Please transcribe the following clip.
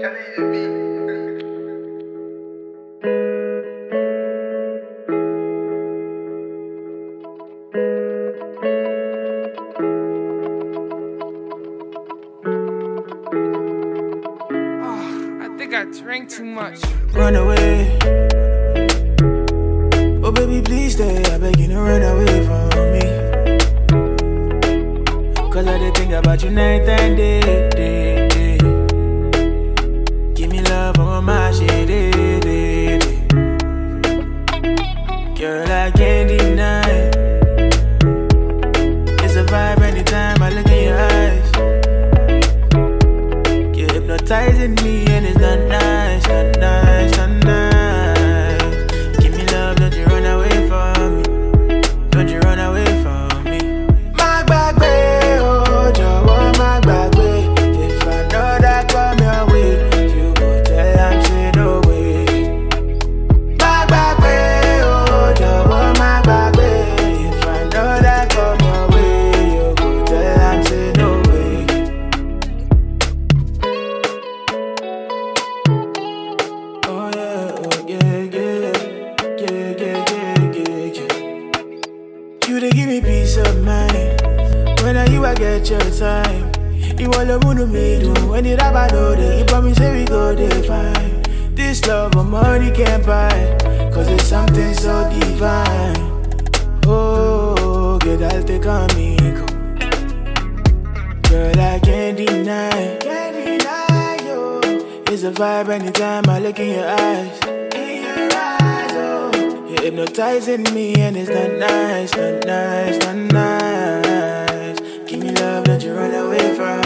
I think I drank too much. Run away. Oh baby, please stay. I beg you to run away from me. Cause I did think about you night and day. Give me love on my shit. Girl, I can't deny. It's a vibe anytime I look in your eyes. You're hypnotizing me and it's not nice, not nice, not nice. Give me love, don't you run away from me. Don't you run away from me. My back way, oh, Jawa, my back way. If I know that come your way, you go tell I'm say no way. My back way, oh, Jawa, my back way. If I know that come your way, you go tell I'm say no way. Oh yeah, you they give me peace of mind. When I you I get your time. You all the moon to me do. When it about day, you promise say we go there fine. This love of money can't buy. Cause it's something so divine. Oh, get I'll take on me. Girl, I can't deny you. It's a vibe anytime I look in your eyes. Oh, you're hypnotizing me and it's not nice, not nice, not nice. Give me love, don't you run away from